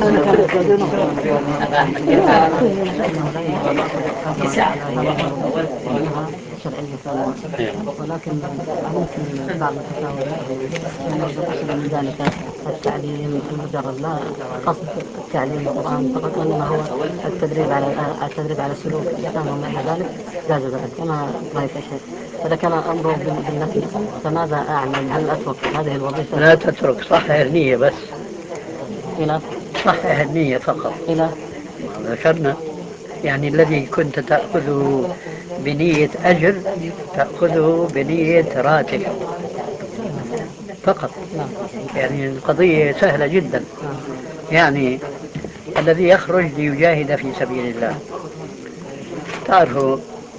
ولكن ممكن بعض الفتاوى أنه يقصد من ذلك التعليم المجرد، لا قصد تعليم القرآن فقط، وإنما هو التدريب على سلوك الإسلام وما إلى ذلك، جاز ذلك كما رأيت يا شيخ. إذا كان أمره بالنفي فماذا أعمل؟ هل أترك هذه الوظيفة؟ لا تترك، صحح النية بس. إلى صحح النية فقط. إلى ذكرنا يعني الذي كنت تأخذه بنية أجر تأخذه بنية راتب فقط. يعني القضية سهلة جدا. يعني الذي يخرج ليجاهد في سبيل الله، تعرفوا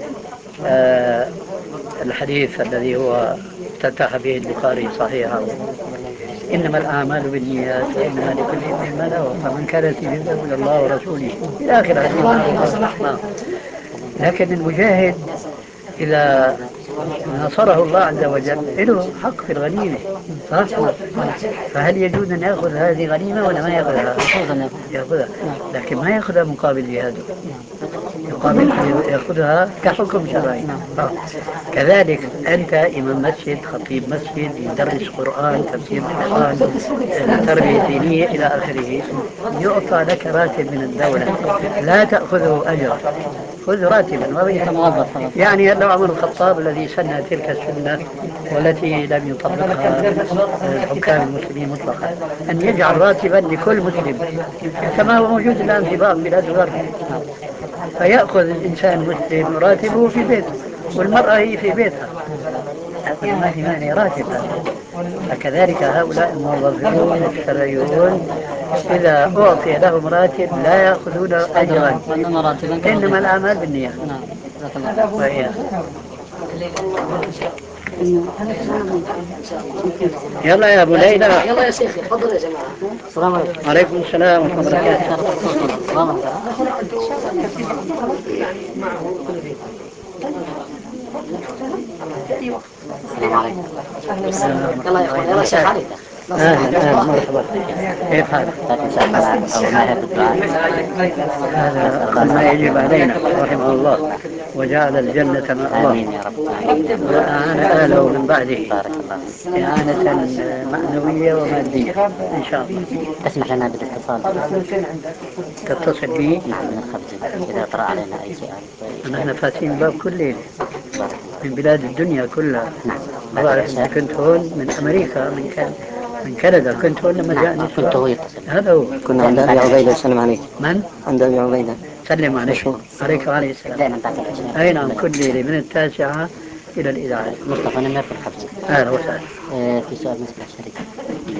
الحديث الذي هو افتتح به البخاري صحيحه: إنما الأعمال بالنيات وإنما لكل امرئ ما نوى، فمن كانت هجرته إلى الله ورسوله إلى آخر الحديث. لكن المجاهد إذا نصره الله عز وجل له حق في الغنيمة، صح؟ فهل يجوز أن يأخذ هذه غنيمة ولا ما يأخذها؟ يأخذها، لكن ما يأخذها مقابل جهاده، يقابل يأخذها كحكم شرعي. كذلك أنت إمام مسجد، خطيب مسجد، مدرس قرآن، تفسير قرآن، تربية دينية إلى آخره، يعطى لك راتب من الدولة، لا تأخذه أجرا، خذ راتبا. يعني لو عمر الخطاب الذي سن تلك السنة والتي لم يطبقها الحكام المسلمين مطلقا، أن يجعل راتبا لكل مسلم كما هو موجود الآن في بعض بلاد الغرب، فيأخذ الإنسان مسلم راتبه في بيته والمرأة هي في بيتها، هذا ما في معنى راتب هذا. فكذلك هؤلاء الموظفون الشرعيون إذا أعطي لهم راتب لا يأخذون أجرا، إنما الأعمال بالنية. يلا يا أبو ليلى. يلا يا شيخ، تفضل يا جماعة. السلام عليكم. وعليكم السلام ورحمة الله وبركاته. يلا شيخ علي. أهلا مرحبا، كيف حالك؟ أول ما يهب الدعاء هذا ما يجب علينا رحمه الله، وجعل الجنة مأواه. آمين يا رب. وأعان أهله من بعده إعانة معنوية ومادية إن شاء الله. تسمح لنا بالاتصال؟ تتصل بي؟ نعم، من الخبز إذا طرأ علينا أي سؤال. نحن فاتحين الباب كل ليلة من بلاد الدنيا كلها. نعم. ما بعرف إذا كنت هون من أمريكا، من كندا كنت هون لما جاءني كنت هو السؤال. يتصل. هذا هو. كنا عند أبي عبيدة سلم عليك. من؟ عند أبي عبيدة. سلم عليك. عليك وعليه السلام. دائما بعد العشاء. أي نعم، كل ليلة من 9 إلى 11. مصطفى نمر في الخبز. أهلا وسهلا. في سؤال مسألة شريك.